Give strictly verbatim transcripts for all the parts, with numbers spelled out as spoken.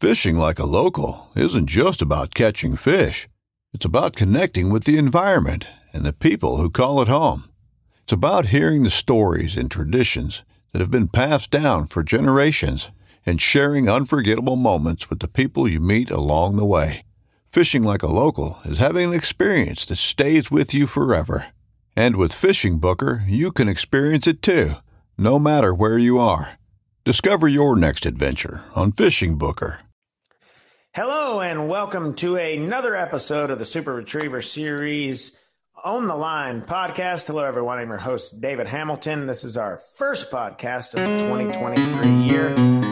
Fishing like a local isn't just about catching fish. It's about connecting with the environment and the people who call it home. It's about hearing the stories and traditions that have been passed down for generations and sharing unforgettable moments with the people you meet along the way. Fishing like a local is having an experience that stays with you forever. And with Fishing Booker, you can experience it too, no matter where you are. Discover your next adventure on Fishing Booker. Hello and welcome to another episode of the Super Retriever Series On the Line podcast. Hello everyone, I'm your host David Hamilton. This is our first podcast of the twenty twenty-three year.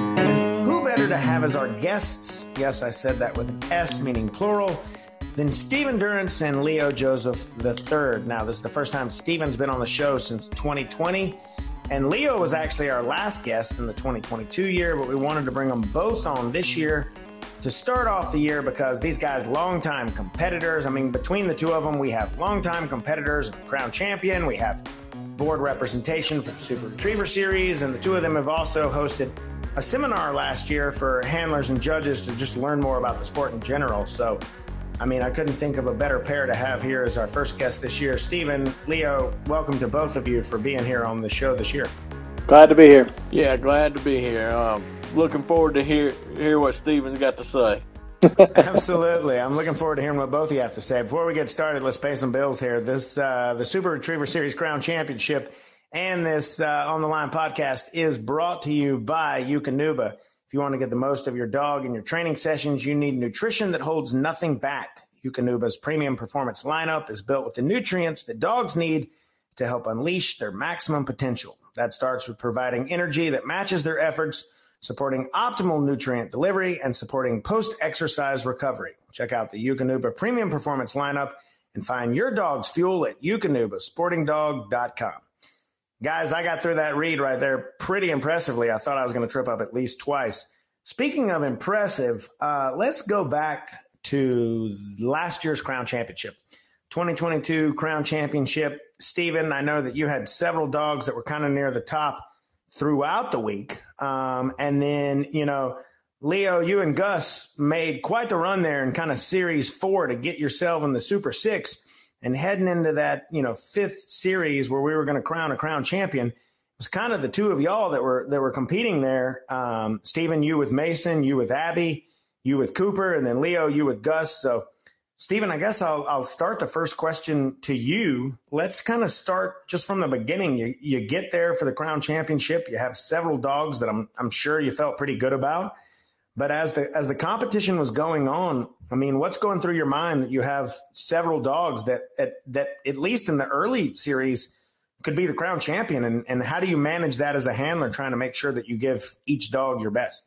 And who better to have as our guests, yes I said that with an S meaning plural, than Stephen Durrance and Leo Joseph the third. Now this is the first time Stephen's been on the show since twenty twenty. And Leo was actually our last guest in the twenty twenty-two year, but we wanted to bring them both on this year to start off the year because these guys, longtime competitors. I mean, between the two of them, we have longtime competitors, Crown Champion. We have board representation for the Super Retriever Series, and the two of them have also hosted a seminar last year for handlers and judges to just learn more about the sport in general. So, I mean, I couldn't think of a better pair to have here as our first guest this year. Stephen, Leo, welcome to both of you for being here on the show this year. Glad to be here. Yeah, glad to be here. Um, looking forward to hear hear what Stephen's got to say. Absolutely. I'm looking forward to hearing what both of you have to say. Before we get started, let's pay some bills here. This uh, the Super Retriever Series Crown Championship and this uh, On the Line podcast is brought to you by Eukanuba. If you want to get the most of your dog in your training sessions, you need nutrition that holds nothing back. Eukanuba's premium performance lineup is built with the nutrients that dogs need to help unleash their maximum potential. That starts with providing energy that matches their efforts, supporting optimal nutrient delivery, and supporting post-exercise recovery. Check out the Eukanuba Premium Performance lineup and find your dog's fuel at eukanuba sporting dog dot com. Guys, I got through that read right there pretty impressively. I thought I was going to trip up at least twice. Speaking of impressive, uh, let's go back to last year's Crown Championship. twenty twenty-two Crown Championship. Stephen, I know that you had several dogs that were kind of near the top throughout the week. Um, and then, you know, Leo, you and Gus made quite the run there in kind of series four to get yourself in the Super Six, and heading into that, you know, fifth series where we were going to crown a crown champion. It was kind of the two of y'all that were, that were competing there. Um, Stephen, you with Mason, you with Abby, you with Cooper, and then Leo, you with Gus. So Stephen, I guess I'll I'll start the first question to you. Let's kind of start just from the beginning. You you get there for the Crown Championship. You have several dogs that I'm I'm sure you felt pretty good about. But as the as the competition was going on, I mean, what's going through your mind that you have several dogs that at, that at least in the early series could be the Crown Champion, and and how do you manage that as a handler, trying to make sure that you give each dog your best?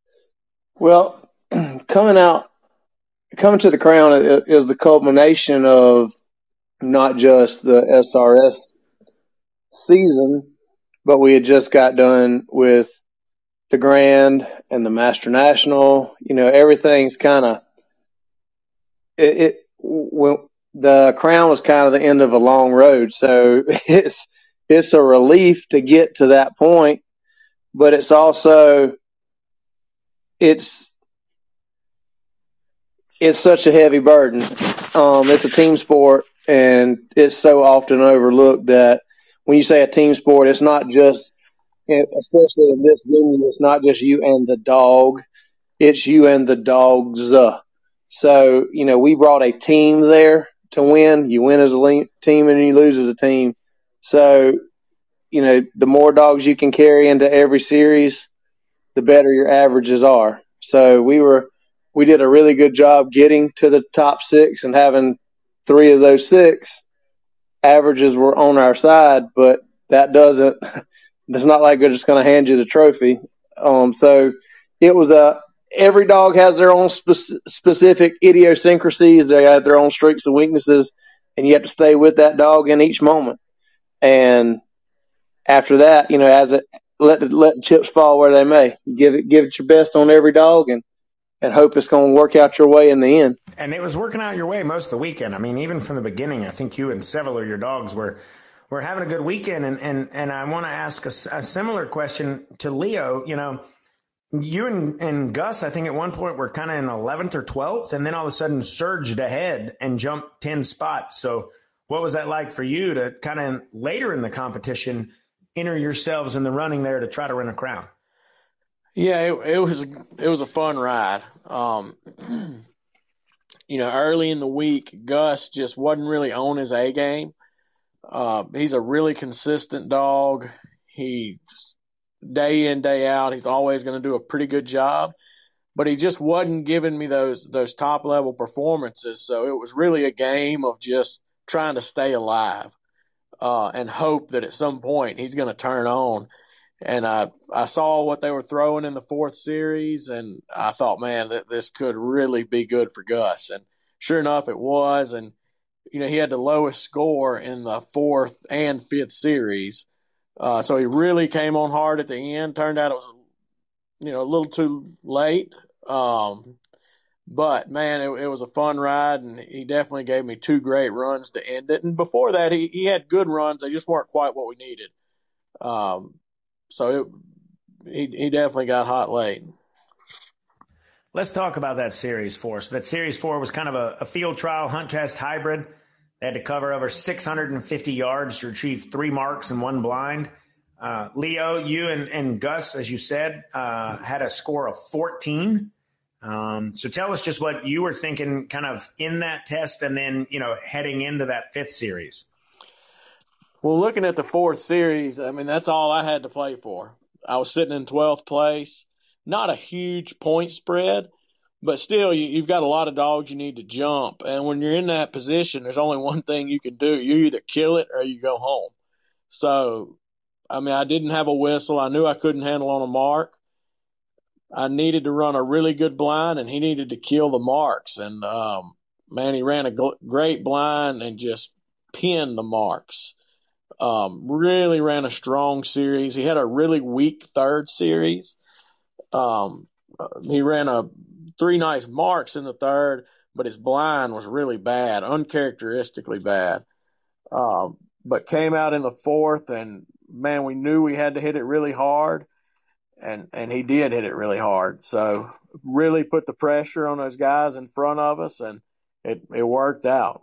Well, coming out. Coming to the Crown is the culmination of not just the S R S season, but we had just got done with the Grand and the Master National. You know, everything's kind of it, it. Well, the Crown was kind of the end of a long road, so it's it's a relief to get to that point, but it's also it's. It's such a heavy burden. Um, it's a team sport, and it's so often overlooked that when you say a team sport, it's not just, especially in this venue, it's not just you and the dog. It's you and the dogs. So, you know, we brought a team there to win. You win as a team and you lose as a team. So, you know, the more dogs you can carry into every series, the better your averages are. So we were – we did a really good job getting to the top six and having three of those six averages were on our side, but that doesn't – it's not like they're just going to hand you the trophy. Um, so it was a – every dog has their own spe- specific idiosyncrasies. They have their own strengths and weaknesses, and you have to stay with that dog in each moment. And after that, you know, as it let the, let the chips fall where they may. Give it give it your best on every dog, and and hope it's going to work out your way in the end. And it was working out your way most of the weekend. I mean, even from the beginning, I think you and several of your dogs were were having a good weekend. And and and I want to ask a, a similar question to Leo. You know, you and, and Gus, I think at one point were kind of in eleventh or twelfth, and then all of a sudden surged ahead and jumped ten spots. So what was that like for you to kind of later in the competition enter yourselves in the running there to try to win a crown? Yeah, it, it was it was a fun ride. Um, you know, early in the week, Gus just wasn't really on his A game. Uh, he's a really consistent dog. He day in, day out, he's always going to do a pretty good job. But he just wasn't giving me those those top level performances. So it was really a game of just trying to stay alive uh, and hope that at some point he's going to turn on. And I, I saw what they were throwing in the fourth series, and I thought, man, that this could really be good for Gus. And sure enough, it was. And, you know, he had the lowest score in the fourth and fifth series. Uh, so he really came on hard at the end. Turned out it was, you know, a little too late. Um, but, man, it, it was a fun ride, and he definitely gave me two great runs to end it. And before that, he, he had good runs. They just weren't quite what we needed. Um So it, he he definitely got hot late. Let's talk about that series four. So that series four was kind of a, a field trial hunt test hybrid. They had to cover over six hundred fifty yards to retrieve three marks and one blind. Uh, Leo, you and, and Gus, as you said, uh, had a score of fourteen. Um, so tell us just what you were thinking kind of in that test and then, you know, heading into that fifth series. Well, looking at the fourth series, I mean, that's all I had to play for. I was sitting in twelfth place. Not a huge point spread, but still, you, you've got a lot of dogs you need to jump. And when you're in that position, there's only one thing you can do. You either kill it or you go home. So, I mean, I didn't have a whistle. I knew I couldn't handle on a mark. I needed to run a really good blind, and he needed to kill the marks. And, um, man, he ran a gl- great blind and just pinned the marks. Um, really ran a strong series. He had a really weak third series. Um, he ran a three nice marks in the third, but his blind was really bad, uncharacteristically bad. Um, but came out in the fourth, and man, we knew we had to hit it really hard, and and he did hit it really hard. So really put the pressure on those guys in front of us, and it it worked out.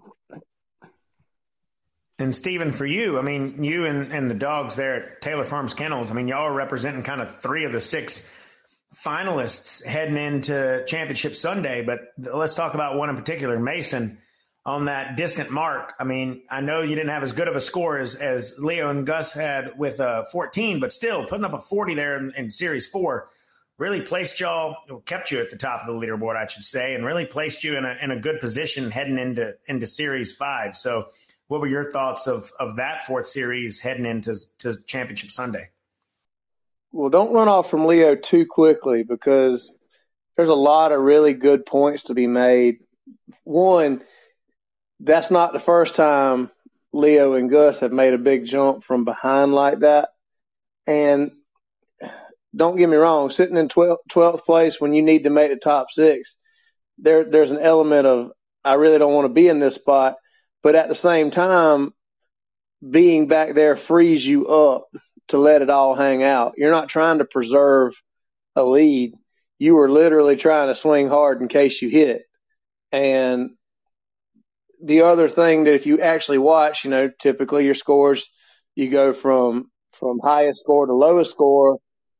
And Stephen, for you, I mean, you and, and the dogs there at Taylor Farms Kennels, I mean, y'all are representing kind of three of the six finalists heading into Championship Sunday. But let's talk about one in particular, Mason, on that distant mark. I mean, I know you didn't have as good of a score as, as Leo and Gus had with uh, fourteen, but still putting up a forty there in, in Series four really placed y'all, kept you at the top of the leaderboard, I should say, and really placed you in a, in a good position heading into, into Series five. So, what were your thoughts of, of that fourth series heading into to Championship Sunday? Well, don't run off from Leo too quickly because there's a lot of really good points to be made. One, that's not the first time Leo and Gus have made a big jump from behind like that. And don't get me wrong, sitting in twelfth place when you need to make the top six, there there's an element of I really don't want to be in this spot. But at the same time, being back there frees you up to let it all hang out. You're not trying to preserve a lead. You were literally trying to swing hard in case you hit. And the other thing that if you actually watch, you know, typically your scores, you go from from highest score to lowest score.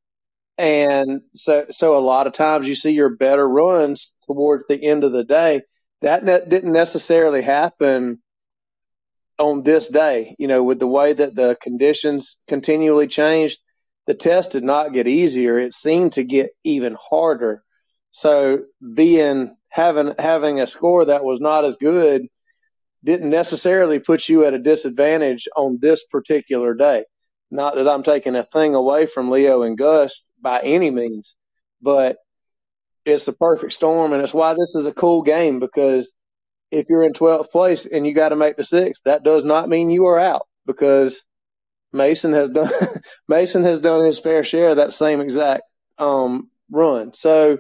And so, so a lot of times you see your better runs towards the end of the day. That ne- didn't necessarily happen on this day. You know, with the way that the conditions continually changed, the test did not get easier. It seemed to get even harder. So being having having a score that was not as good didn't necessarily put you at a disadvantage on this particular day. Not that I'm taking a thing away from Leo and Gus by any means, but it's the perfect storm, and it's why this is a cool game, because if you're in twelfth place and you got to make the sixth, that does not mean you are out, because Mason has done Mason has done his fair share of that same exact um, run. So,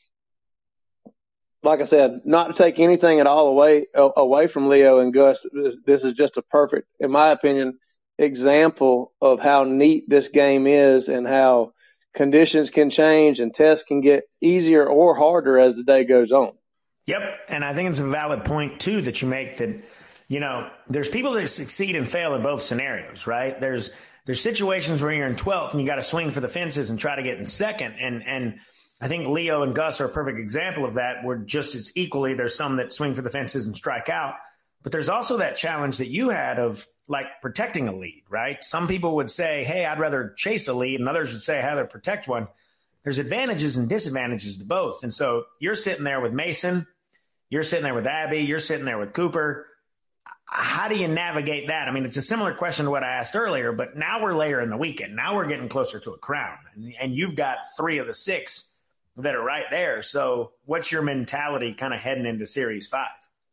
like I said, not to take anything at all away away from Leo and Gus, this, this is just a perfect, in my opinion, example of how neat this game is and how conditions can change and tests can get easier or harder as the day goes on. Yep. And I think it's a valid point, too, that you make that, you know, there's people that succeed and fail in both scenarios, right? There's there's situations where you're in twelfth and you got to swing for the fences and try to get in second. And and I think Leo and Gus are a perfect example of that, where just as equally there's some that swing for the fences and strike out. But there's also that challenge that you had of like protecting a lead, right? Some people would say, hey, I'd rather chase a lead, and others would say, I'd rather protect one. There's advantages and disadvantages to both. And so you're sitting there with Mason, you're sitting there with Abby, you're sitting there with Cooper. How do you navigate that? I mean, it's a similar question to what I asked earlier, but now we're later in the weekend. Now we're getting closer to a crown, and, and you've got three of the six that are right there. So what's your mentality kind of heading into Series five?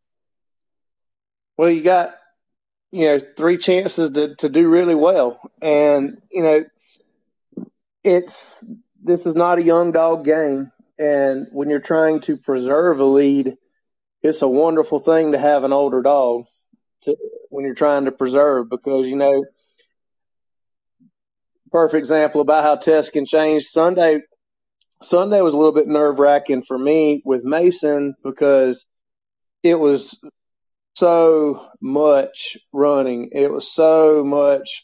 Well, you got, you know, three chances to, to do really well. And, you know, it's this is not a young dog game. And when you're trying to preserve a lead, it's a wonderful thing to have an older dog to, when you're trying to preserve, because, you know, perfect example about how tests can change. Sunday, Sunday was a little bit nerve wracking for me with Mason because it was so much running. It was so much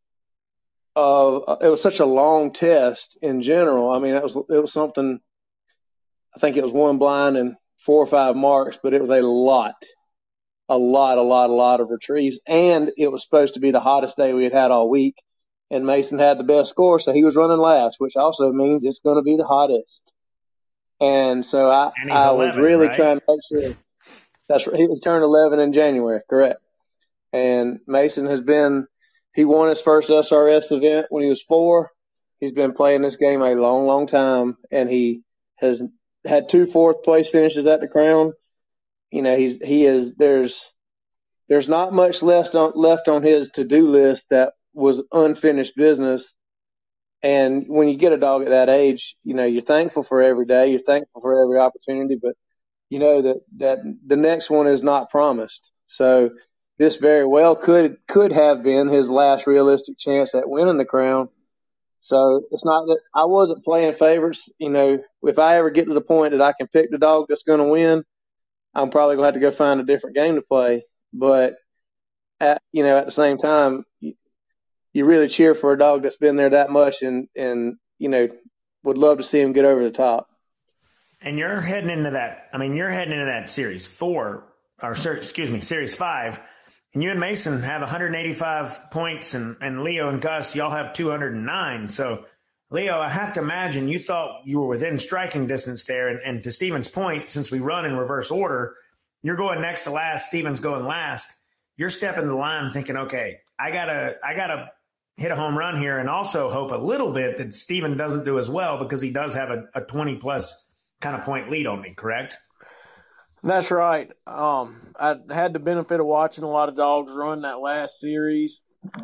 of uh, it was such a long test in general. I mean, it was it was something. I think it was one blind and four or five marks, but it was a lot, a lot, a lot, a lot of retrieves. And it was supposed to be the hottest day we had had all week. And Mason had the best score, so he was running last, which also means it's going to be the hottest. And so I, and he's I eleven, was really right? trying to make sure. That's right. He was turned eleven in January, correct. And Mason has been – he won his first S R S event when he was four. He's been playing this game a long, long time, and he has had two fourth-place finishes at the Crown. You know, he's he is – there's there's not much left on, left on his to-do list that was unfinished business. And when you get a dog at that age, you know, you're thankful for every day. You're thankful for every opportunity, but you know that, that the next one is not promised. So this very well could could have been his last realistic chance at winning the Crown. So it's not that I wasn't playing favorites. You know, if I ever get to the point that I can pick the dog that's going to win, I'm probably going to have to go find a different game to play. But, at, you know, at the same time, you, you really cheer for a dog that's been there that much and, and, you know, would love to see him get over the top. And you're heading into that. I mean, you're heading into that series four, or excuse me, series five. And you and Mason have one hundred eighty-five points, and, and Leo and Gus, y'all have two hundred nine. So, Leo, I have to imagine you thought you were within striking distance there. And, and to Steven's point, since we run in reverse order, you're going next to last, Steven's going last. You're stepping the line thinking, okay, I gotta, I gotta hit a home run here, and also hope a little bit that Steven doesn't do as well, because he does have a, a twenty plus kind of point lead on me, correct? That's right. Um, I had the benefit of watching a lot of dogs run that last series.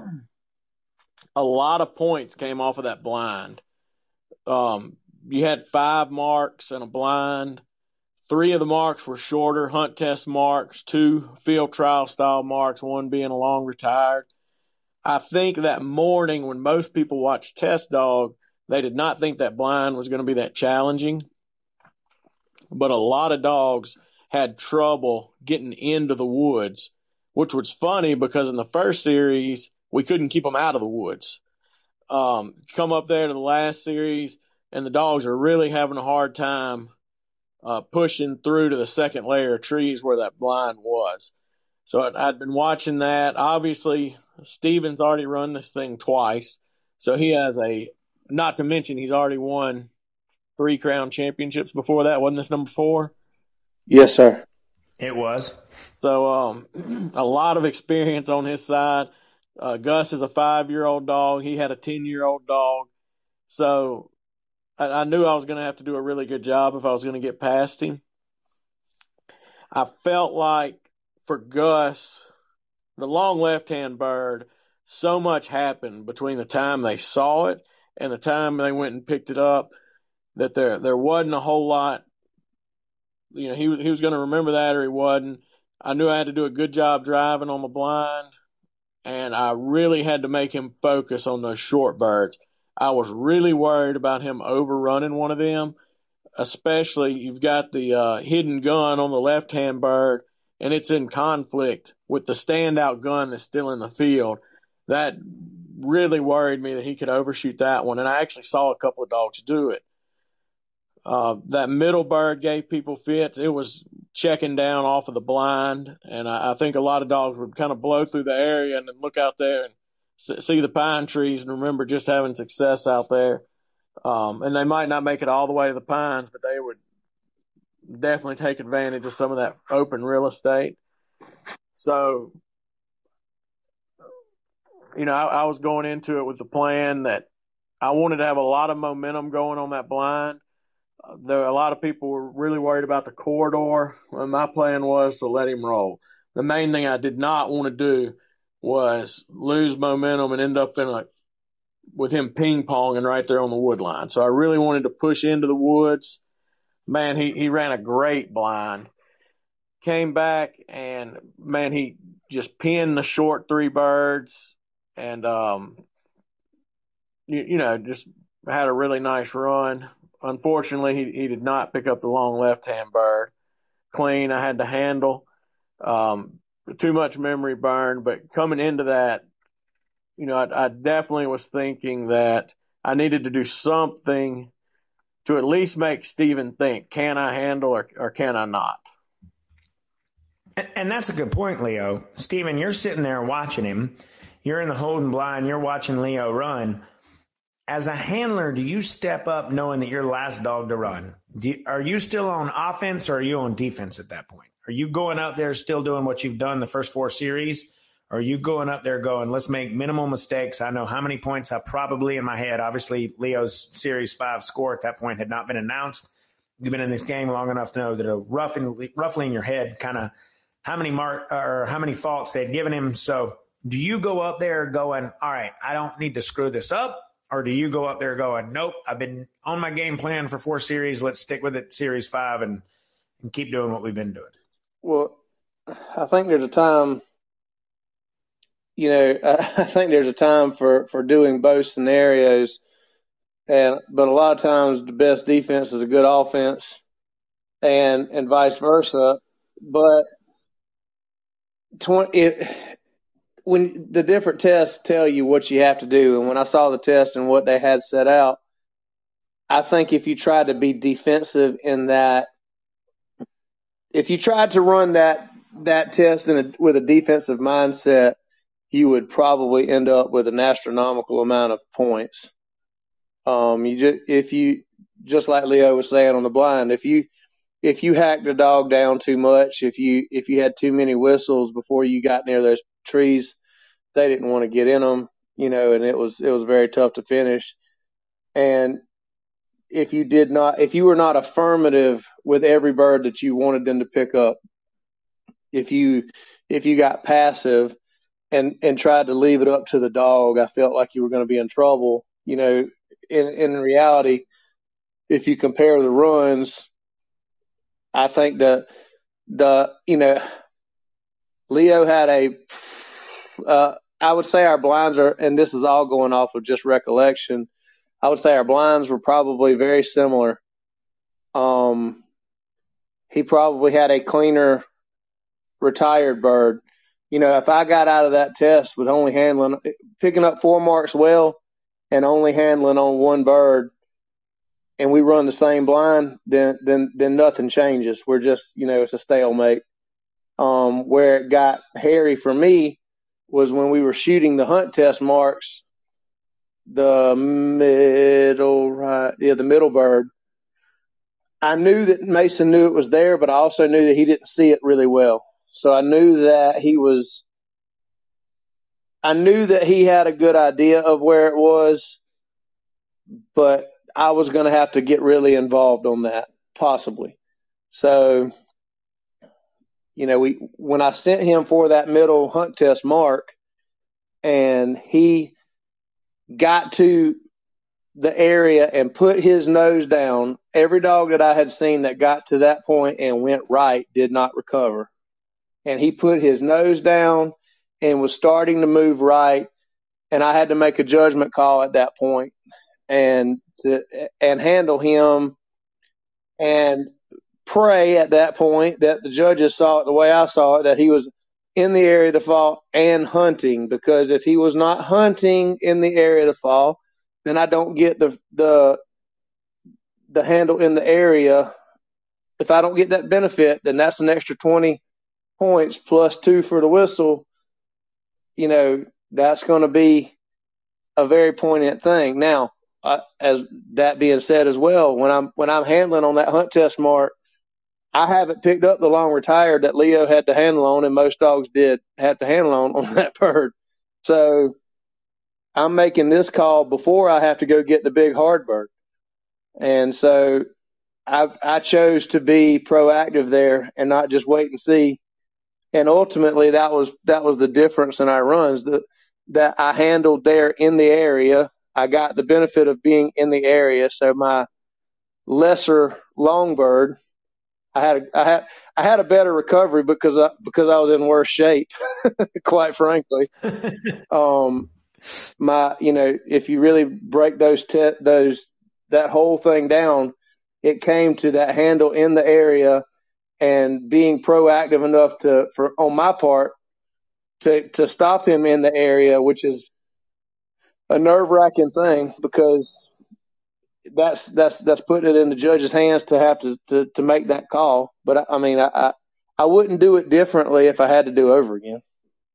A lot of points came off of that blind. Um, you had five marks and a blind. Three of the marks were shorter hunt test marks, two field trial style marks, one being a long retired. I think that morning when most people watched Test Dog, they did not think that blind was going to be that challenging. But a lot of dogs had trouble getting into the woods, which was funny because in the first series, we couldn't keep them out of the woods. Um, come up there to the last series, and the dogs are really having a hard time uh, pushing through to the second layer of trees where that blind was. So I'd been watching that. Obviously, Steven's already run this thing twice, so he has a – not to mention he's already won three Crown championships before that. Wasn't this number four? Yes, sir. It was. So um, a lot of experience on his side. Uh, Gus is a five-year-old dog. He had a ten-year-old dog. So I, I knew I was going to have to do a really good job if I was going to get past him. I felt like for Gus, the long left-hand bird, so much happened between the time they saw it and the time they went and picked it up that there there wasn't a whole lot. You know, he, he was going to remember that or he wasn't. I knew I had to do a good job driving on the blind, and I really had to make him focus on those short birds. I was really worried about him overrunning one of them, especially you've got the uh, hidden gun on the left-hand bird, and it's in conflict with the standout gun that's still in the field. That really worried me that he could overshoot that one, and I actually saw a couple of dogs do it. Uh, that middle bird gave people fits. It was checking down off of the blind, and I, I think a lot of dogs would kind of blow through the area and then look out there and s- see the pine trees and remember just having success out there. Um, and they might not make it all the way to the pines, but they would definitely take advantage of some of that open real estate. So, you know, I, I was going into it with the plan that I wanted to have a lot of momentum going on that blind. Uh, there, a lot of people were really worried about the corridor, and my plan was to let him roll. The main thing I did not want to do was lose momentum and end up in a with him ping-ponging right there on the wood line. So I really wanted to push into the woods. Man, he, he ran a great blind. Came back, and, man, he just pinned the short three birds and, um, you, you know, just had a really nice run. Unfortunately, he, he did not pick up the long left-hand bird. Clean, I had to handle. Um, too much memory burn, but coming into that, you know, I, I definitely was thinking that I needed to do something to at least make Steven think, can I handle or, or can I not? And, and that's a good point, Leo. Steven, you're sitting there watching him. You're in the holding blind. You're watching Leo run. As a handler, do you step up knowing that you're the last dog to run? Do you, are you still on offense or are you on defense at that point? Are you going up there still doing what you've done the first four series? Or are you going up there going, let's make minimal mistakes? I know how many points I probably in my head. Obviously, Leo's Series five score at that point had not been announced. You've been in this game long enough to know that a rough in, roughly in your head kind of how many mark or how many faults they'd given him. So do you go up there going, all right, I don't need to screw this up? Or do you go up there going, nope, I've been on my game plan for four series. Let's stick with it, Series five, and, and keep doing what we've been doing? Well, I think there's a time, you know, I think there's a time for, for doing both scenarios. And but a lot of times the best defense is a good offense, and and vice versa. But twenty, it, when the different tests tell you what you have to do, and when I saw the test and what they had set out, I think if you tried to be defensive in that, if you tried to run that that test in a, with a defensive mindset, you would probably end up with an astronomical amount of points. Um, you just if you just like Leo was saying on the blind, if you if you hacked a dog down too much, if you if you had too many whistles before you got near those trees, they didn't want to get in them, you know, and it was it was very tough to finish. And if you did not, if you were not affirmative with every bird that you wanted them to pick up, if you if you got passive and and tried to leave it up to the dog, I felt like you were going to be in trouble. You know, in in reality, if you compare the runs, I think that the you know Leo had a uh, I would say our blinds are, and this is all going off of just recollection, I would say our blinds were probably very similar. Um, he probably had a cleaner retired bird. You know, if I got out of that test with only handling, picking up four marks well and only handling on one bird, and we run the same blind, then then then nothing changes. We're just, you know, it's a stalemate. Um, where it got hairy for me was when we were shooting the hunt test marks, the middle right, yeah, the middle bird. I knew that Mason knew it was there, but I also knew that he didn't see it really well. So I knew that he was, I knew that he had a good idea of where it was, but I was going to have to get really involved on that, possibly. So, you know, we when I sent him for that middle hunt test mark, and he got to the area and put his nose down, every dog that I had seen that got to that point and went right did not recover. And he put his nose down and was starting to move right, and I had to make a judgment call at that point. and to, and handle him and pray at that point that the judges saw it the way I saw it, that he was in the area of the fall and hunting, because if he was not hunting in the area of the fall, then I don't get the the the handle in the area. If I don't get that benefit, then that's an extra twenty points plus two for the whistle. You know, that's going to be a very poignant thing. Now, uh, as that being said as well, when I'm when I'm handling on that hunt test mark, I haven't picked up the long retired that Leo had to handle on, and most dogs did have to handle on on that bird. So I'm making this call before I have to go get the big hard bird. And so I, I chose to be proactive there and not just wait and see. And ultimately, that was that was the difference in our runs, that that I handled there in the area. I got the benefit of being in the area, so my lesser long bird, I had a, I had I had a better recovery because I, because I was in worse shape, quite frankly. um, my you know, if you really break those te- those that whole thing down, it came to that handle in the area and being proactive enough to, for on my part, to to stop him in the area, which is a nerve-wracking thing, because that's that's that's putting it in the judge's hands to have to to, to make that call. But I, I mean, I, I I wouldn't do it differently if I had to do over again.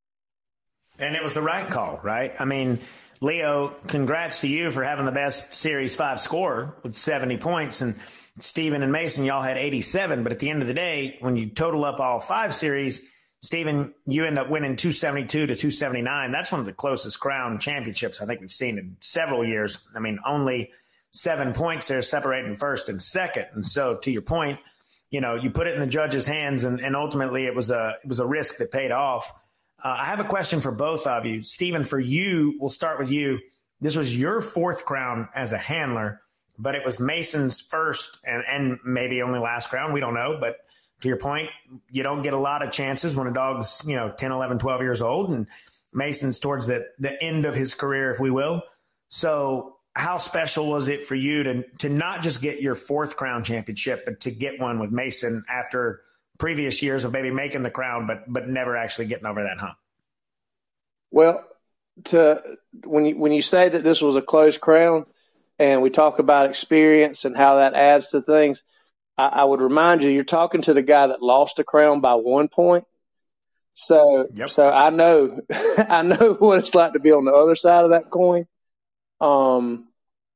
And it was the right call, right? I mean, Leo, congrats to you for having the best Series five score with seventy points. And Stephen and Mason, y'all had eighty-seven. But at the end of the day, when you total up all five series, Stephen, you end up winning two seventy-two to two seventy-nine. That's one of the closest Crown championships I think we've seen in several years. I mean, only seven points there separating first and second. And so to your point, you know, you put it in the judge's hands, and, and ultimately it was a it was a risk that paid off. Uh, I have a question for both of you. Stephen, for you, we'll start with you. This was your fourth Crown as a handler, but it was Mason's first and, and maybe only last Crown. We don't know. But to your point, you don't get a lot of chances when a dog's, you know, ten, eleven, twelve years old, and Mason's towards the, the end of his career, if we will. So how special was it for you to to not just get your fourth Crown championship, but to get one with Mason after previous years of maybe making the Crown, but but never actually getting over that hump? Well, to when you when you say that this was a close Crown, and we talk about experience and how that adds to things, I, I would remind you, you're talking to the guy that lost the Crown by one point. So, yep. so I know, I know what it's like to be on the other side of that coin. Um,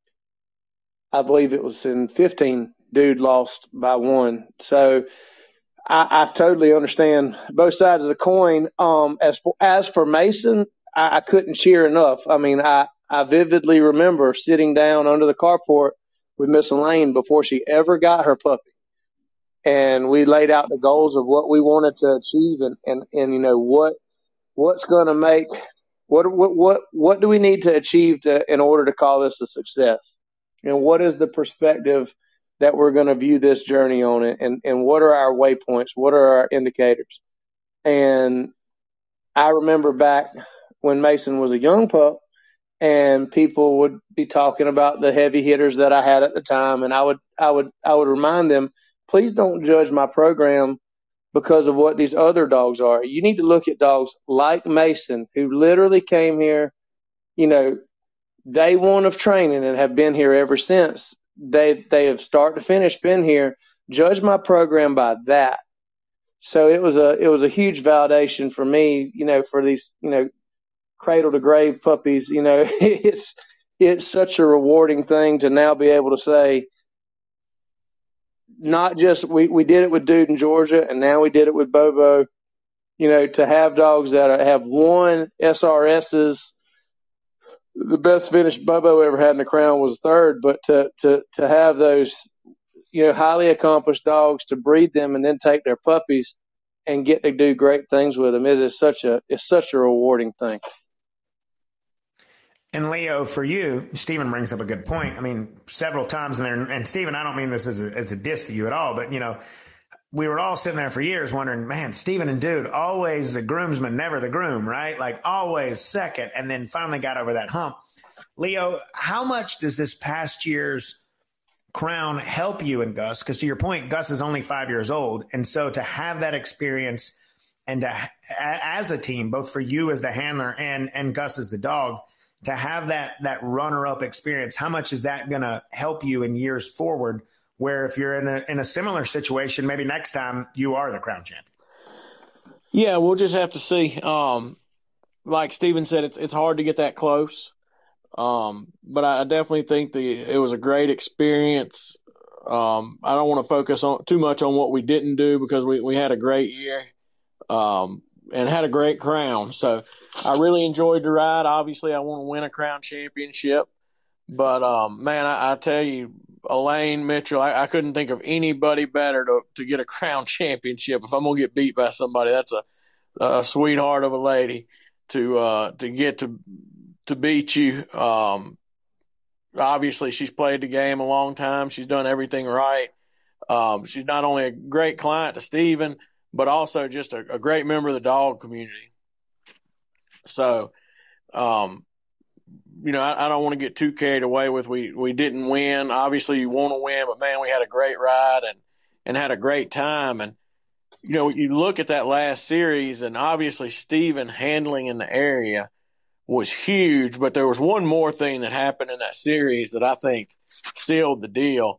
I believe it was in fifteen, dude lost by one. So I, I totally understand both sides of the coin. Um, as for, as for Mason, I, I couldn't cheer enough. I mean, I, I vividly remember sitting down under the carport with Miss Elaine before she ever got her puppy. And we laid out the goals of what we wanted to achieve, and, and, and you know, what, what's going to make, what, what, what, what do we need to achieve to, in order to call this a success? And what is the perspective that we're going to view this journey on it? And, and what are our waypoints? What are our indicators? And I remember back when Mason was a young pup, and people would be talking about the heavy hitters that I had at the time. And I would, I would, I would remind them, please don't judge my program because of what these other dogs are. You need to look at dogs like Mason, who literally came here, you know, day one of training and have been here ever since. They they have start to finish been here. Judge my program by that. So it was a it was a huge validation for me, you know, for these, you know, cradle to grave puppies. You know, it's it's such a rewarding thing to now be able to say, not just we, we did it with Dude in Georgia, and now we did it with Bobo. You know, to have dogs that have won S R S's. The best finish Bobo ever had in the Crown was third, but to, to, to have those, you know, highly accomplished dogs, to breed them and then take their puppies and get to do great things with them, it is such a it's such a rewarding thing. And Leo, for you, Stephen brings up a good point. I mean, several times in there, and Stephen, I don't mean this as a, as a diss to you at all, but, you know, we were all sitting there for years wondering, man, Stephen and Dude, always the groomsman, never the groom, right? Like always second, and then finally got over that hump. Leo, how much does this past year's crown help you and Gus? Because to your point, Gus is only five years old. And so to have that experience and to, as a team, both for you as the handler and, and Gus as the dog, to have that, that runner-up experience, how much is that going to help you in years forward, where if you're in a, in a similar situation, maybe next time you are the crown champion? Yeah, we'll just have to see. Um, like Steven said, it's it's hard to get that close. Um, but I definitely think the it was a great experience. Um, I don't want to focus on too much on what we didn't do, because we, we had a great year um, and had a great crown. So I really enjoyed the ride. Obviously, I want to win a crown championship. But, um, man, I, I tell you, Elaine Mitchell, I, I couldn't think of anybody better to, to get a crown championship. If I'm going to get beat by somebody, that's a, a sweetheart of a lady to uh, to get to to beat you. Um, obviously, she's played the game a long time. She's done everything right. Um, she's not only a great client to Steven, but also just a, a great member of the dog community. So, um, you know, I, I don't want to get too carried away with we, we didn't win. Obviously, you want to win, but, man, we had a great ride and, and had a great time. And, you know, you look at that last series, and obviously Steven handling in the area was huge, but there was one more thing that happened in that series that I think sealed the deal.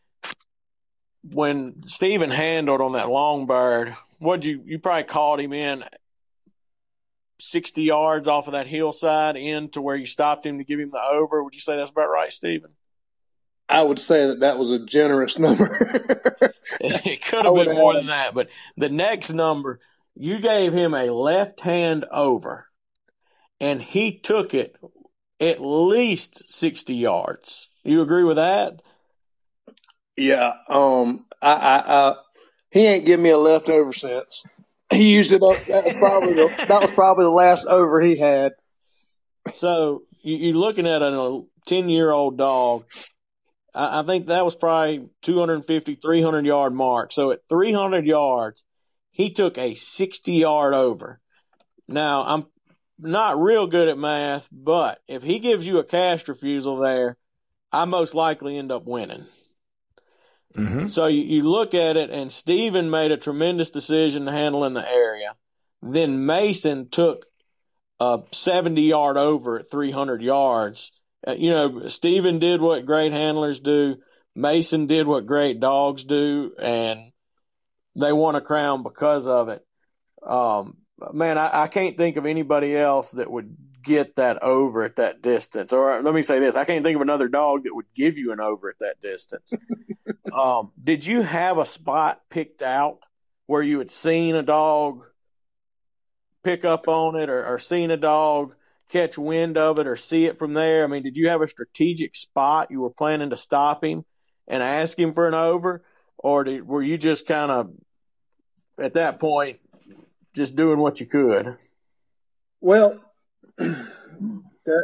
When Steven handled on that long bird, what you you probably called him in sixty yards off of that hillside in to where you stopped him to give him the over. Would you say that's about right, Steven? I would say that that was a generous number. It could have been more than that, but the next number, you gave him a left hand over, and he took it at least sixty yards. You agree with that? Yeah. Um. I. I. I he ain't give me a leftover since. He used it up. That was probably the, that was probably the last over he had. So you, you're looking at a ten-year-old dog. I, I think that was probably two fifty, three hundred yard mark. So at three hundred yards, he took a sixty-yard over. Now, I'm not real good at math, but if he gives you a cast refusal there, I most likely end up winning. Mm-hmm. So you, you look at it, and Steven made a tremendous decision to handle in the area. Then Mason took a seventy-yard over at three hundred yards. Uh, you know, Steven did what great handlers do. Mason did what great dogs do, and they won a crown because of it. Um, man, I, I can't think of anybody else that would get that over at that distance. Or let me say this, I can't think of another dog that would give you an over at that distance. um, did you have a spot picked out where you had seen a dog pick up on it, or, or seen a dog catch wind of it or see it from there? I mean, did you have a strategic spot you were planning to stop him and ask him for an over? Or did, were you just kind of, at that point, just doing what you could? Well, that,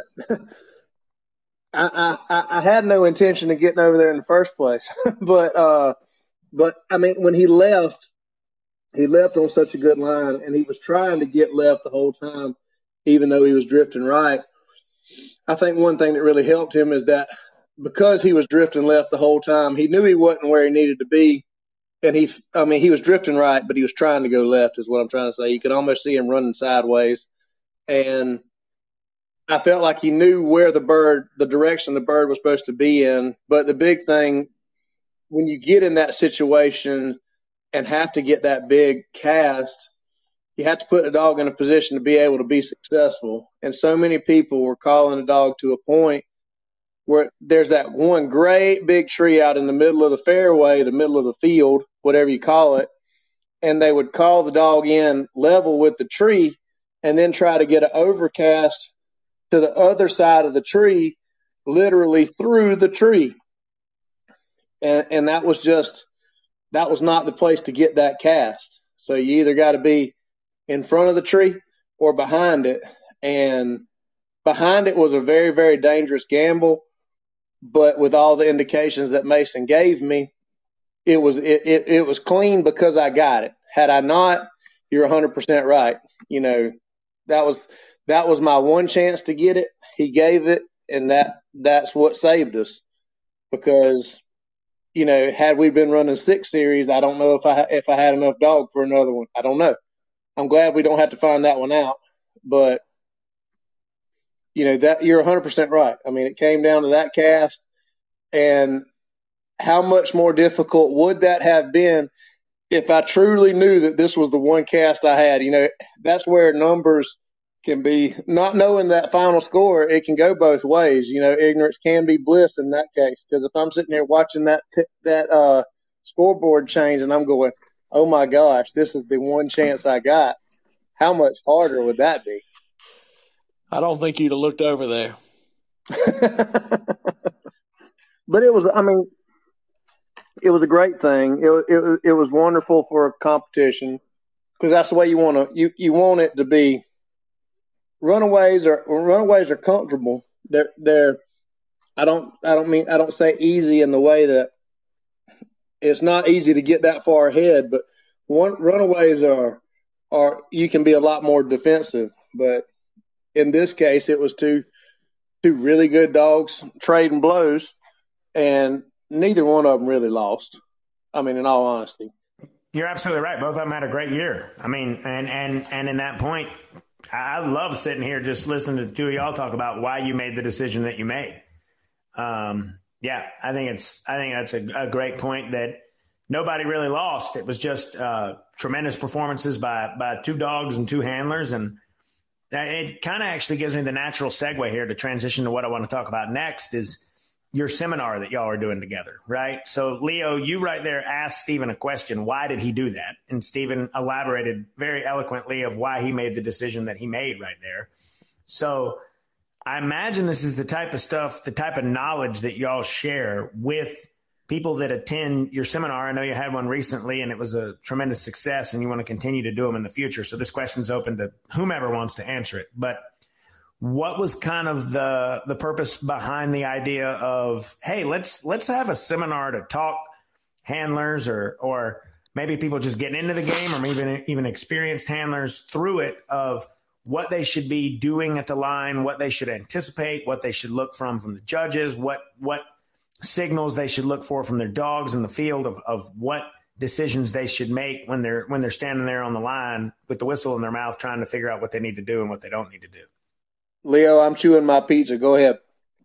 I, I I had no intention of getting over there in the first place, but uh, but I mean, when he left, he left on such a good line, and he was trying to get left the whole time, even though he was drifting right. I think one thing that really helped him is that because he was drifting left the whole time, he knew he wasn't where he needed to be. And he, I mean, he was drifting right, but he was trying to go left is what I'm trying to say. You could almost see him running sideways. And I felt like he knew where the bird, the direction the bird was supposed to be in. But the big thing, when you get in that situation and have to get that big cast, you have to put the dog in a position to be able to be successful. And so many people were calling the dog to a point where there's that one great big tree out in the middle of the fairway, the middle of the field, whatever you call it, and they would call the dog in level with the tree and then try to get an overcast to the other side of the tree, literally through the tree. And, and that was just, that was not the place to get that cast. So you either got to be in front of the tree or behind it. And behind it was a very, very dangerous gamble. But with all the indications that Mason gave me, it was it, it, it was clean because I got it. Had I not, you're one hundred percent right. You know, that was that was my one chance to get it. He gave it, and that that's what saved us. Because, you know, had we been running six series, I don't know if I if I had enough dog for another one. I don't know. I'm glad we don't have to find that one out. But, you know, that you're one hundred percent right. I mean, it came down to that cast, and how much more difficult would that have been if I truly knew that this was the one cast I had? You know, that's where numbers can be, not knowing that final score, it can go both ways. You know, ignorance can be bliss in that case. Because if I'm sitting here watching that that uh, scoreboard change and I'm going, oh my gosh, this is the one chance I got, how much harder would that be? I don't think you'd have looked over there. But it was, I mean, it was a great thing. It it it was wonderful for a competition, because that's the way you want to you you want it to be. Runaways are runaways are comfortable. They're they're I don't I don't mean I don't say easy in the way that it's not easy to get that far ahead, but one runaways are are you can be a lot more defensive. But in this case, it was two two really good dogs trading blows, and neither one of them really lost. I mean, in all honesty, you're absolutely right. Both of them had a great year. I mean, and and and in that point, I love sitting here just listening to the two of y'all talk about why you made the decision that you made. Um, yeah, I think it's I think that's a, a great point, that nobody really lost. It was just uh, tremendous performances by by two dogs and two handlers, and it kind of actually gives me the natural segue here to transition to what I want to talk about next, is your seminar that y'all are doing together, right? So, Leo, you right there asked Stephen a question. Why did he do that? And Stephen elaborated very eloquently of why he made the decision that he made right there. So I imagine this is the type of stuff, the type of knowledge that y'all share with people that attend your seminar. I know you had one recently and it was a tremendous success, and you want to continue to do them in the future. So this question's open to whomever wants to answer it. But what was kind of the the purpose behind the idea of, hey, let's let's have a seminar to talk handlers, or or maybe people just getting into the game, or even even experienced handlers through it, of what they should be doing at the line, what they should anticipate, what they should look from from the judges, what what signals they should look for from their dogs in the field, of of what decisions they should make when they're when they're standing there on the line with the whistle in their mouth, trying to figure out what they need to do and what they don't need to do. Leo, I'm chewing my pizza. Go ahead.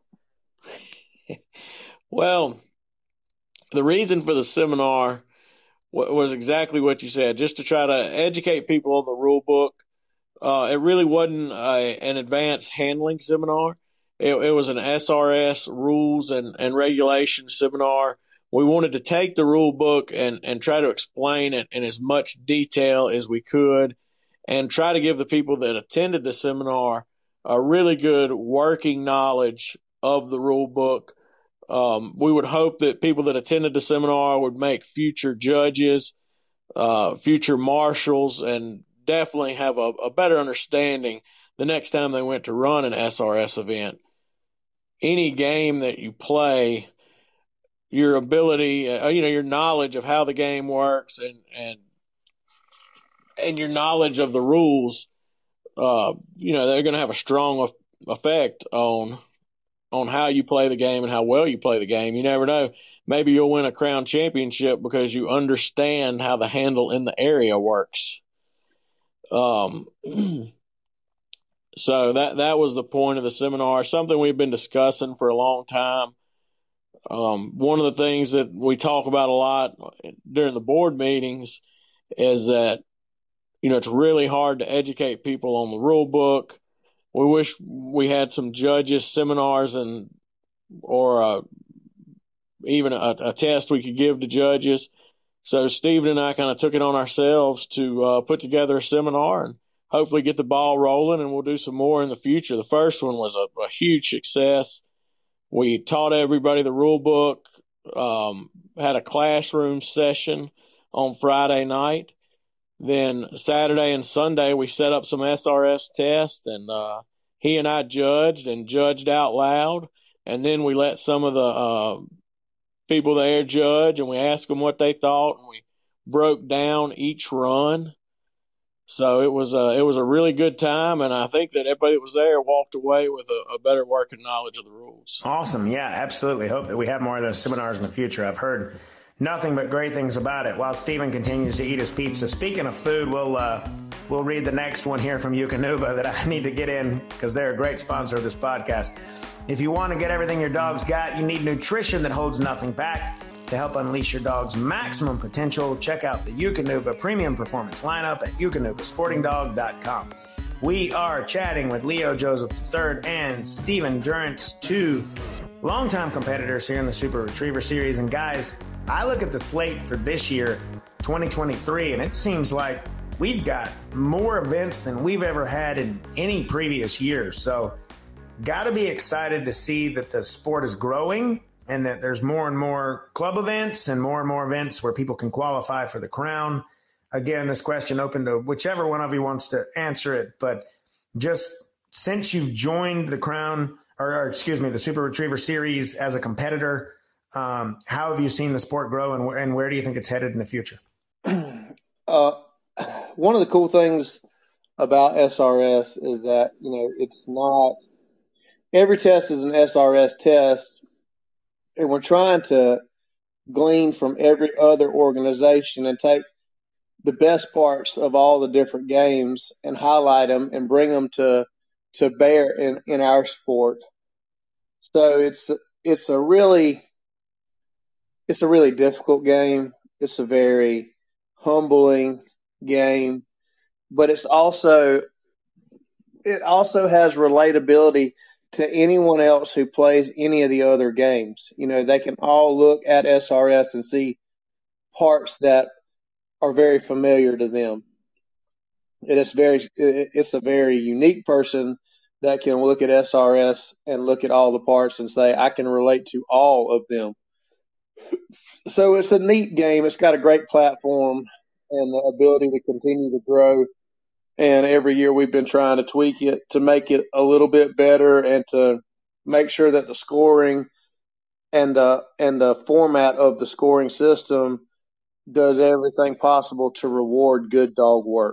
Well, the reason for the seminar was exactly what you said, just to try to educate people on the rule book. Uh, it really wasn't a, an advanced handling seminar. It, it was an S R S rules and, and regulations seminar. We wanted to take the rule book and, and try to explain it in as much detail as we could, and try to give the people that attended the seminar a really good working knowledge of the rule book. Um, we would hope that people that attended the seminar would make future judges, uh, future marshals, and definitely have a, a better understanding the next time they went to run an S R S event. Any game that you play, your ability, uh, you know, your knowledge of how the game works, and and and your knowledge of the rules, uh, you know, they're going to have a strong effect on on how you play the game and how well you play the game. You never know. Maybe you'll win a crown championship because you understand how the handle in the area works. Um, so that that was the point of the seminar, something we've been discussing for a long time. Um, one of the things that we talk about a lot during the board meetings is that, you know, it's really hard to educate people on the rule book. We wish we had some judges seminars and or uh, even a, a test we could give to judges. So Stephen and I kind of took it on ourselves to uh, put together a seminar and hopefully get the ball rolling, and we'll do some more in the future. The first one was a, a huge success. We taught everybody the rule book, um, had a classroom session on Friday night. Then Saturday and Sunday, we set up some S R S tests, and uh, he and I judged and judged out loud. And then we let some of the uh, people there judge, and we asked them what they thought, and we broke down each run. So it was a, it was a really good time, and I think that everybody that was there walked away with a, a better working knowledge of the rules. Awesome. Yeah, absolutely. Hope that we have more of those seminars in the future. I've heard nothing but great things about it. While Stephen continues to eat his pizza, speaking of food, we'll uh, we'll read the next one here from Eukanuba that I need to get in because they're a great sponsor of this podcast. If you want to get everything your dog's got, you need nutrition that holds nothing back. To help unleash your dog's maximum potential, check out the Eukanuba Premium Performance lineup at eukanuba sporting dog dot com. We are chatting with Leo Joseph the third and Stephen Durrance, two longtime competitors here in the Super Retriever Series. And guys, I look at the slate for this year, twenty twenty-three, and it seems like we've got more events than we've ever had in any previous year. So got to be excited to see that the sport is growing and that there's more and more club events and more and more events where people can qualify for the crown. Again, this question open to whichever one of you wants to answer it, but just since you've joined the crown, or, or excuse me, the Super Retriever Series as a competitor, um, how have you seen the sport grow, and, and where do you think it's headed in the future? Uh, one of the cool things about S R S is that, you know, it's not – every test is an S R S test, and we're trying to glean from every other organization and take the best parts of all the different games and highlight them and bring them to to bear in, in our sport. So it's it's a really it's a really difficult game. It's a very humbling game, but it's also it also has relatability to anyone else who plays any of the other games. You know, they can all look at S R S and see parts that are very familiar to them. It is very, it's a very unique person that can look at S R S and look at all the parts and say, I can relate to all of them. So it's a neat game. It's got a great platform and the ability to continue to grow. And every year we've been trying to tweak it to make it a little bit better and to make sure that the scoring and the, and the format of the scoring system does everything possible to reward good dog work.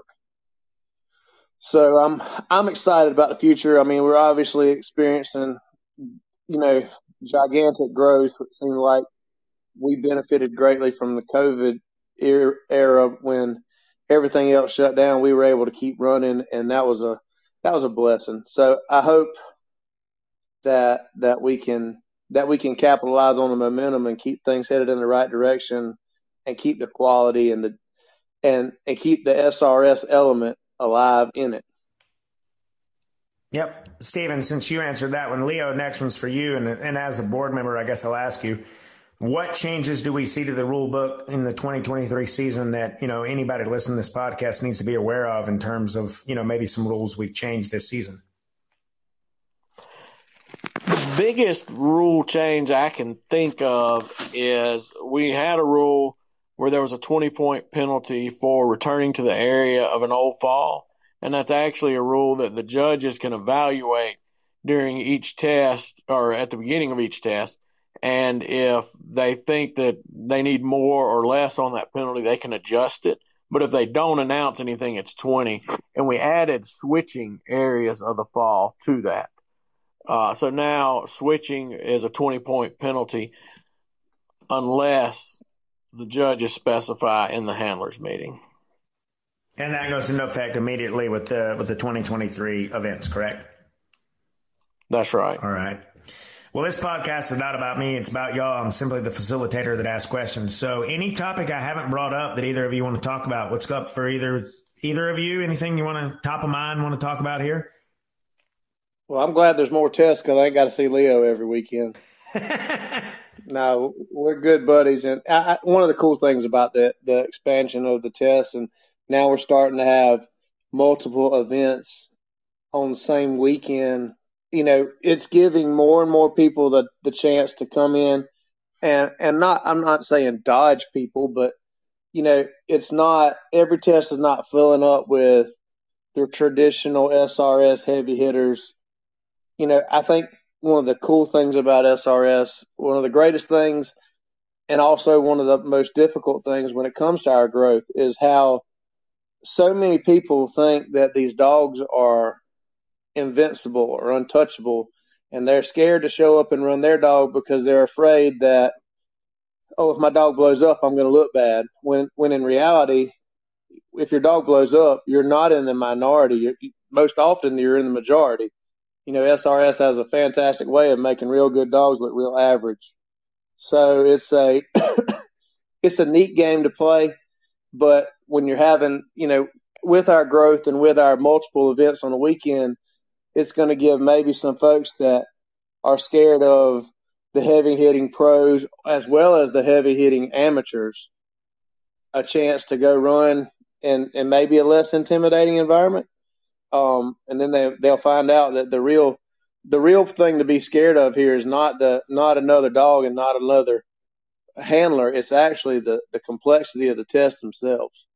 So I'm I'm excited about the future. I mean, we're obviously experiencing, you know, gigantic growth. It seems like we benefited greatly from the COVID era when everything else shut down. We were able to keep running, and that was a that was a blessing. So I hope that that we can that we can capitalize on the momentum and keep things headed in the right direction, and keep the quality and the and and keep the S R S element alive in it. Yep. Stephen, since you answered that one, Leo, next one's for you. And, and as a board member, I guess I'll ask you, what changes do we see to the rule book in the twenty twenty-three season that, you know, anybody listening to this podcast needs to be aware of in terms of, you know, maybe some rules we've changed this season? The biggest rule change I can think of is we had a rule where there was a twenty-point penalty for returning to the area of an old fall, and that's actually a rule that the judges can evaluate during each test or at the beginning of each test, and if they think that they need more or less on that penalty, they can adjust it. But if they don't announce anything, it's twenty, and we added switching areas of the fall to that. Uh, so now switching is a twenty-point penalty unless the judges specify in the handlers meeting. And that goes into effect immediately with the with the twenty twenty-three events, correct? That's right. All right. Well, this podcast is not about me. It's about y'all. I'm simply the facilitator that asks questions. So any topic I haven't brought up that either of you want to talk about, what's up for either either of you? Anything you want to, top of mind, want to talk about here? Well, I'm glad there's more tests because I ain't got to see Leo every weekend. No, we're good buddies. And I, I, one of the cool things about the, the expansion of the tests, and now we're starting to have multiple events on the same weekend, you know, it's giving more and more people the, the chance to come in and, and not, I'm not saying dodge people, but, you know, it's not, every test is not filling up with the traditional S R S heavy hitters. You know, I think one of the cool things about S R S, one of the greatest things, and also one of the most difficult things when it comes to our growth is how so many people think that these dogs are invincible or untouchable, and they're scared to show up and run their dog because they're afraid that, oh, if my dog blows up, I'm going to look bad. When when in reality, if your dog blows up, you're not in the minority. You're, most often, you're in the majority. You know, S R S has a fantastic way of making real good dogs look real average. So it's a it's a neat game to play, but when you're having, you know, with our growth and with our multiple events on the weekend, it's going to give maybe some folks that are scared of the heavy hitting pros as well as the heavy hitting amateurs a chance to go run in, in maybe a less intimidating environment. Um, and then they, they'll find out that the real the real thing to be scared of here is not the not another dog and not another handler. It's actually the, the complexity of the tests themselves.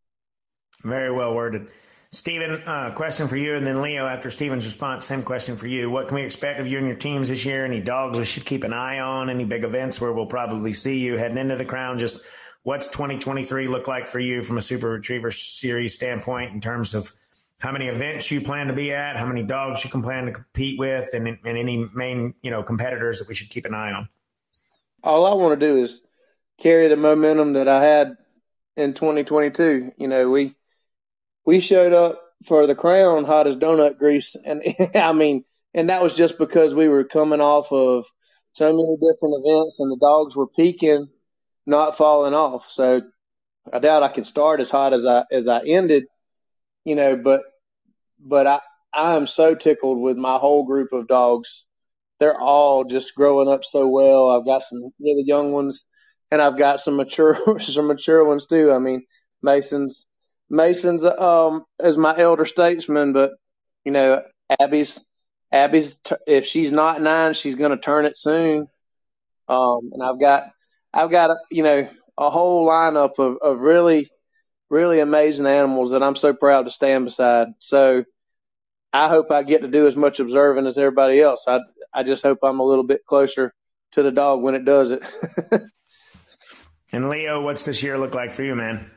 Very well worded. Stephen, uh, question for you, and then Leo, after Stephen's response, same question for you. What can we expect of you and your teams this year? Any dogs we should keep an eye on? Any big events where we'll probably see you heading into the Crown? Just what's twenty twenty-three look like for you from a Super Retriever Series standpoint in terms of how many events you plan to be at, how many dogs you can plan to compete with, and, and any main, you know, competitors that we should keep an eye on? All I want to do is carry the momentum that I had in twenty twenty-two. You know, we we showed up for the Crown hot as donut grease, and I mean, and that was just because we were coming off of so many different events, and the dogs were peaking, not falling off. So I doubt I can start as hot as I as I ended, you know. But but I I am so tickled with my whole group of dogs. They're all just growing up so well. I've got some really young ones, and I've got some mature some mature ones too. I mean, Mason's Mason's um is my elder statesman, but you know, Abby's Abby's if she's not nine, she's going to turn it soon. Um, and I've got I've got you know a whole lineup of of really really amazing animals that I'm so proud to stand beside. So I hope I get to do as much observing as everybody else. I I just hope I'm a little bit closer to the dog when it does it. And Leo, what's this year look like for you, man?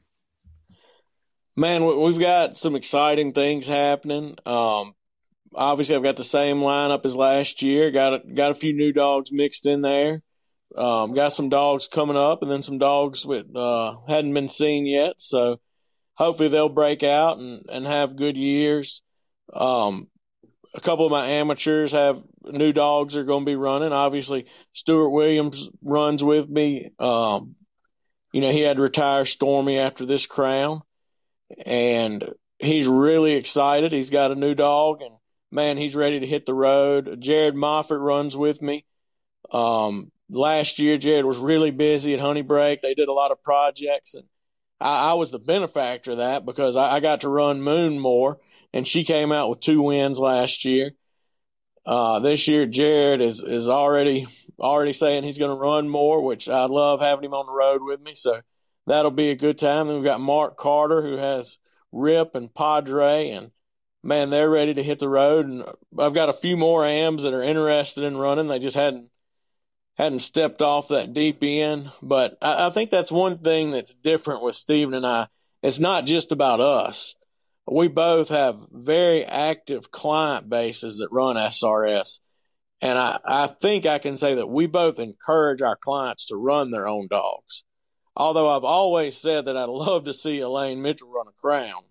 Man, we've got some exciting things happening. Um, obviously, I've got the same lineup as last year. Got a, got a few new dogs mixed in there. Um, got some dogs coming up, and then some dogs that uh, hadn't been seen yet. So hopefully they'll break out and, and have good years. Um, a couple of my amateurs have new dogs are going to be running. Obviously, Stuart Williams runs with me. Um, you know, he had to retire Stormy after this Crown. And he's really excited. He's got a new dog, and, man, he's ready to hit the road. Jared Moffett runs with me. Um, last year, Jared was really busy at Honey Break. They did a lot of projects, and I, I was the benefactor of that because I, I got to run Moon more, and she came out with two wins last year. Uh, this year, Jared is is already already saying he's going to run more, which I love having him on the road with me. So that'll be a good time. Then we've got Mark Carter, who has Rip and Padre, and, man, they're ready to hit the road. And I've got a few more A Ms that are interested in running. They just hadn't hadn't stepped off that deep end. But I, I think that's one thing that's different with Stephen and I. It's not just about us. We both have very active client bases that run S R S. And I, I think I can say that we both encourage our clients to run their own dogs. Although I've always said that I'd love to see Elaine Mitchell run a Crown.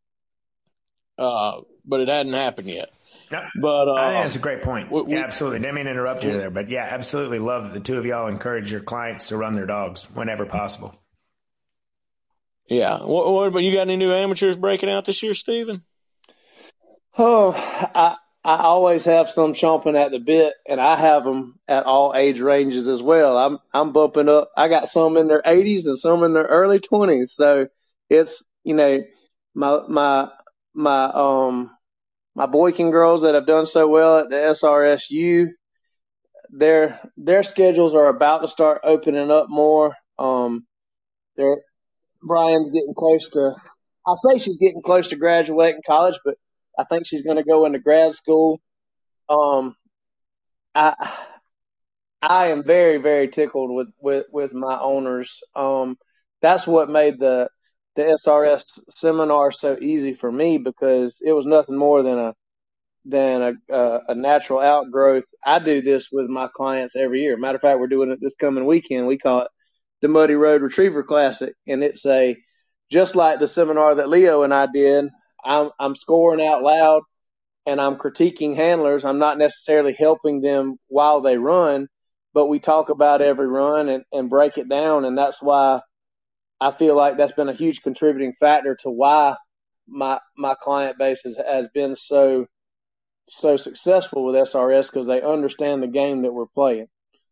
Uh, but it hadn't happened yet. No, but uh, I think that's a great point. We, we, yeah, absolutely. Didn't mean to interrupt you there, but yeah, absolutely love that the two of y'all encourage your clients to run their dogs whenever possible. Yeah. What, what about you? Got any new amateurs breaking out this year, Stephen? Oh, I I always have some chomping at the bit, and I have them at all age ranges as well. I'm I'm bumping up. I got some in their eighties and some in their early twenties. So it's you know my my my um my Boykin girls that have done so well at the S R S U. Their their schedules are about to start opening up more. Um, they're Brian's getting close to, I say she's getting close to graduating college, but I think she's going to go into grad school. Um, I I am very, very tickled with, with, with my owners. Um, that's what made the the S R S seminar so easy for me because it was nothing more than a than a, a, a natural outgrowth. I do this with my clients every year. Matter of fact, we're doing it this coming weekend. We call it the Muddy Road Retriever Classic, and it's a just like the seminar that Leo and I did. I'm I'm scoring out loud, and I'm critiquing handlers. I'm not necessarily helping them while they run, but we talk about every run and, and break it down, and that's why I feel like that's been a huge contributing factor to why my my client base has, has been so so successful with S R S, because they understand the game that we're playing.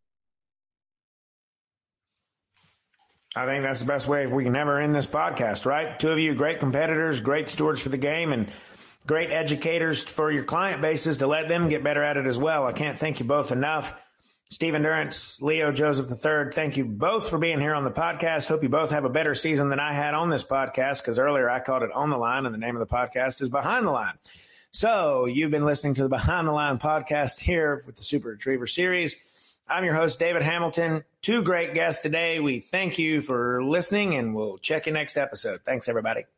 I think that's the best way if we can ever end this podcast, right? Two of you, great competitors, great stewards for the game, and great educators for your client bases to let them get better at it as well. I can't thank you both enough. Stephen Durrance, Leo Joseph the third, thank you both for being here on the podcast. Hope you both have a better season than I had on this podcast, because earlier I called it On the Line, and the name of the podcast is Behind the Line. So you've been listening to the Behind the Line podcast here with the Super Retriever Series. I'm your host, David Hamilton. Two great guests today. We thank you for listening, and we'll check you next episode. Thanks, everybody.